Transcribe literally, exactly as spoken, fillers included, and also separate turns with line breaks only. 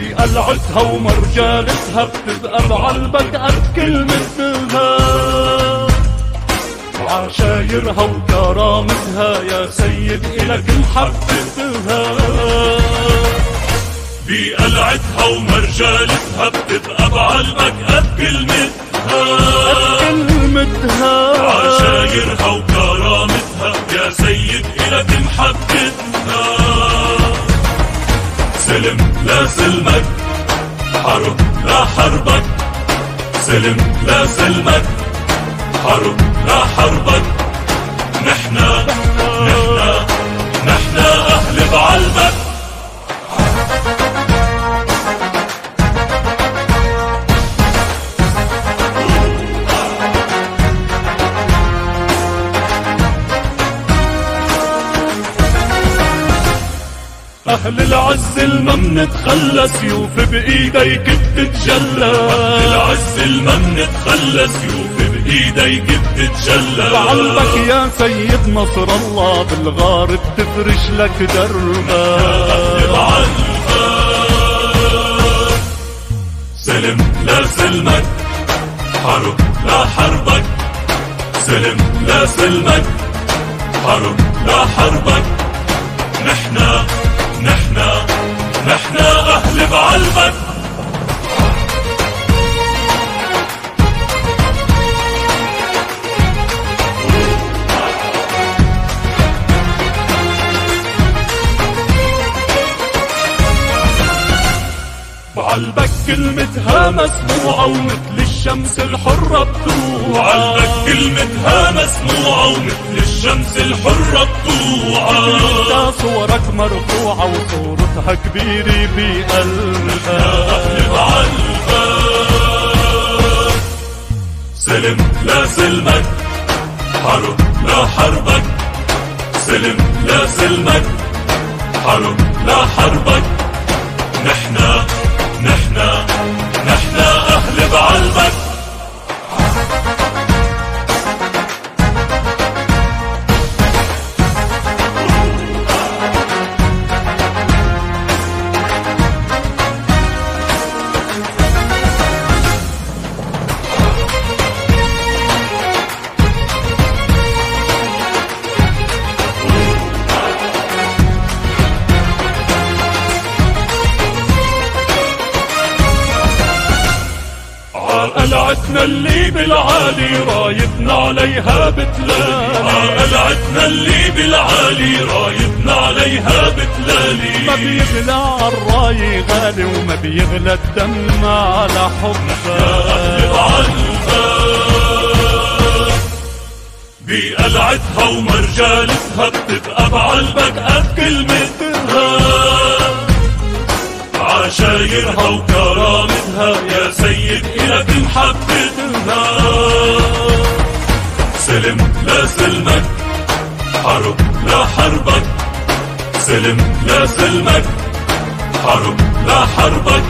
بقلعتها ومرجالتها بتبقى بعلبك قد كلمتها، وعشايرها وكرامتها يا سيد إلك محبتها.
بقلعتها ومرجالتها بتبقى بعلبك قد كلمتها،
قد كلمتها.
عشايرها وكرامتها يا سيد إلك محبتها. سلم لا سلمك، حرب لا حربك، سلم لا سلمك، حرب لا حربك. نحنا نحنا نحنا أهل بعلبك.
أهل العز الما منتخلى، سيوف بإيديك بتتجلى.
أهل العز الما منتخلى، سيوف بإيديك بتتجلى.
بعلبك يا سيد نصر الله، بالغار بتفرش لك دربا.
أهل بعلبك سلم لا سلمك، حرب لا حربك، سلم لا سلمك، حرب لا حربك. نحنا نحنا نحنا أهل بعلبك.
بعلبك كلمتها مسموعة ومثل الشمس الحرة بتوعى.
بعلبك كلمتها مسموعة ومثل الشمس الحرة بتوعى.
انت صورك مرفوعة وصورتها كبيرة بقلبها.
أهل بعلبك سلم لا سلمك، حرب لا حربك، سلم لا سلمك، حرب لا حربك. نحنا نحنا نحنا أهل بعلبك.
قلعتنا اللي بالعالي رايتنا عليها بتلالي.
قلعتنا اللي بالعالي رايتنا عليها بتلالي.
ما بيغلى عالراي غالي وما بيغلى الدم على حبها.
بقلعتها ومرجالتها بتبقى بعلبك قد كلمتها، عشايرها وكرامتها يا سيد إلك محبتها. سلم لا سلمك، حرب لا حربك، سلم لا سلمك، حرب لا حربك.